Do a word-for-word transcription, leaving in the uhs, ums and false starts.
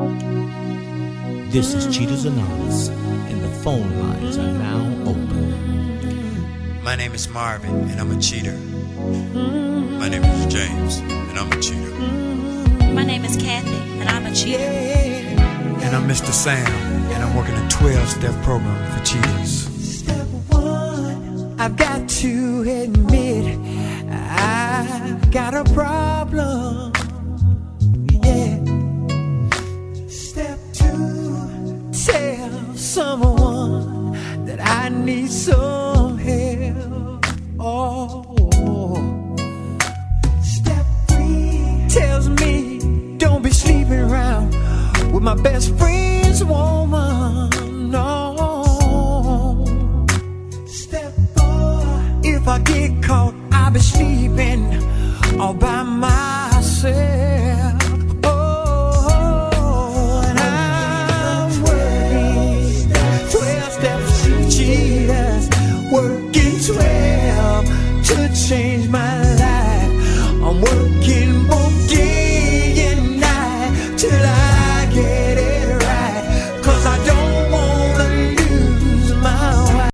This is Cheaters Anonymous, and the phone lines are now open. My name is Marvin, and I'm a cheater. My name is James, and I'm a cheater. My name is Kathy, and I'm a cheater. And I'm Mister Sam, and I'm working a twelve-step program for cheaters. Step one, I've got to admit I've got a problem. Yeah. Step two, tell someone that I need some help. Oh. Step three tells me don't be sleeping around with my best friend's woman. No. Step four, if I get caught, I'll be sleeping all by myself.